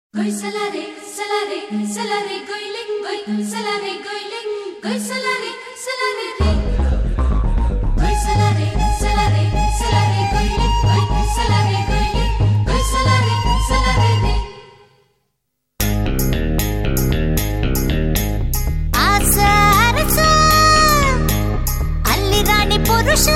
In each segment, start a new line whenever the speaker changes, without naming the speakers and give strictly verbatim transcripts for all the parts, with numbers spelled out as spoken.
Goy salare, salare, salare, goyling, goy, salare, goyling, goy salare, salare re. Goy salare, salare, salare, goyling, goy, salare, goyling, goy salare, salare re.
Asa arasa, alli rani purusha.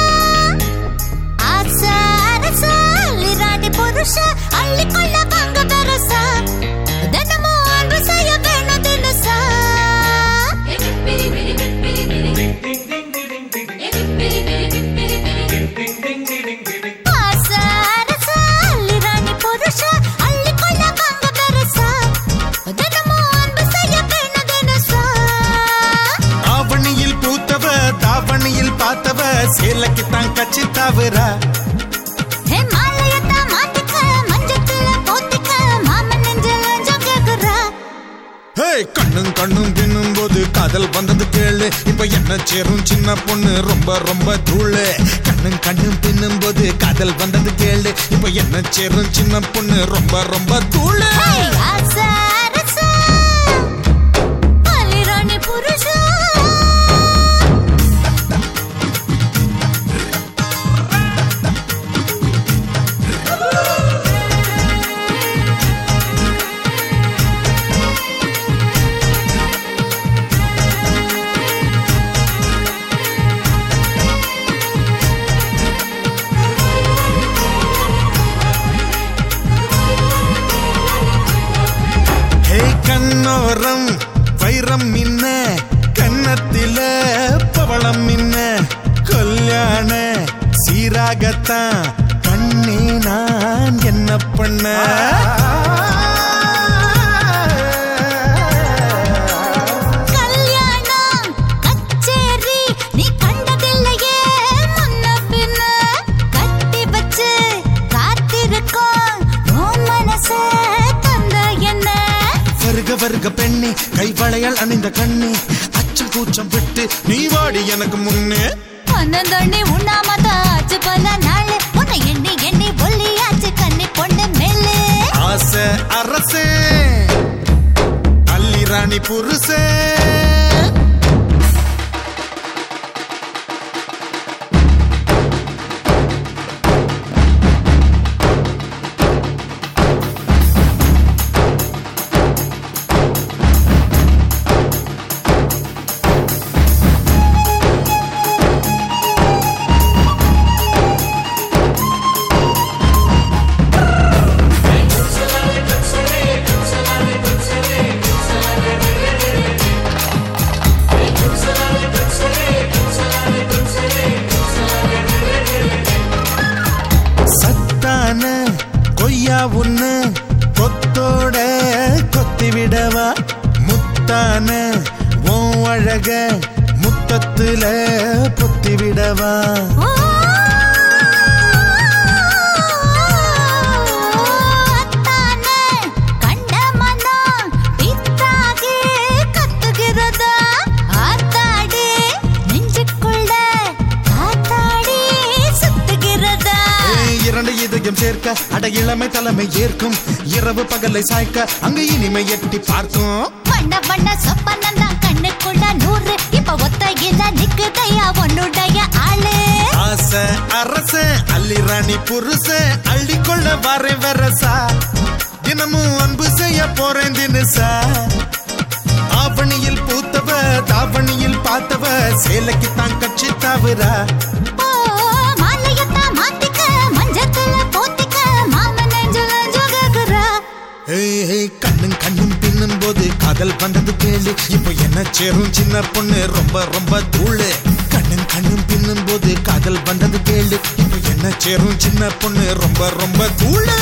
Asa arasa, alli rani purusha, alli kolla vanga berasa. Danamo alva saya veno dinasa.
Eki piri piri piri piri, ding ding ding ding. Eki piri piri piri piri, ding ding ding ding.
Asa arasa, alli rani purusha, alli kolla vanga berasa. Danamo alva saya veno dinasa.
ஆவணியில் பூத்தவ தாவணியில் பார்த்தவ சேலக்கு தான் கட்சி தவறா
ஹே மாலையத்த மாட்டிக்க மஞ்சத்துல போத்திக்க மாமன் நெஞ்சில ஜொககுரா.
ஹே கண்ணும் கண்ணும் பின்னும் போது காதல் வந்தது கேளு இப்ப என்ன சேரும் சின்ன பொண்ணு ரொம்ப ரொம்ப தூளு கண்ணும் கண்ணும் பின்னும் போது காதல் வந்தது கேளு இப்ப என்ன சேரும் சின்ன பொண்ணு ரொம்ப ரொம்ப தூளு
ஹே ஆசா அரசா அலி ராணி புருஷா.
ஹே கண்ணோரம் வைரம் மின்ன கண்ணத்தில பவளம் மின்ன கல்யாண சீராகத்தான் கண்ணே நான் என்ன பண்ண
கல்யாணம் கச்சேரி நீ கண்டதில்லையே முன்ன பின்ன கட்டி வச்சு காத்திருக்கோம் உன் மனச தந்த என்ன.
வருக வருக பெண்ணே கை வளையல் அணிந்த கண்ணே அச்சம் கூச்சம் விட்டு நீ வாடி எனக்கு முன்னே
பன்னந்தண்ணி உண்ணாமதான் ஆச்சு பல நாள் உன்னை எண்ணி எண்ணி ஒல்லியாச்சு கண்ணி பொண்ணு மேலே.
ஆசை அரசே அல்லி ராணி புருஷே சத்தான கொய்யா உன்னு கொத்தோட கொத்தி விடவா முத்தான உன் அழக முத்தத்துல பொத்தி விடவா
ஓ, அத்தானே, கண்ட மனம் பித்தாகி கத்துகிறதா. ஆத்தாடி, நெஞ்சுக்குள்ள காத்தாடி சுத்துகிறதா.
ஏய், இரண்டு இதயம் சேர்க்க அட இளமை தலைமை ஏற்கும் இரவு பகலை சாய்க்க அங்க இனிமை எட்டி பார்க்கும்
வண்ண வண்ண சொப்பனம் தான் கண்ணுக்குள்ள நூறு இப்ப ஒத்தையில நிக்குதையா உன்னுடைய ஆளு.
ஆசை அரச அல்லி ராணி புருஷ அள்ளிக்கொள்ள வரை வரசா தினமும் அன்பு செய்ய போறேன் தினசா ஆவணியில் பூத்தவ தாவணியில் பார்த்தவ சேலைக்கு தான் கட்சி தவறா
ஓ, மாலையத்தான் மாத்திக்க மஞ்சத்துல போத்திக்க மாமன் நெஞ்சில ஜொககுரா.
ஏய், ஏய், கண்ணும் கண்ணும் பின்னும் போது காதல் வந்தது கேளு இப்போ என்ன சேரும் சின்ன பொண்ணு ரொம்ப ரொம்ப தூளு கண்ணும் கண்ணும் பின்னும் போது காதல் வந்தது கேளு இப்போ என்ன சேரும் சின்ன பொண்ணு ரொம்ப ரொம்ப தூளு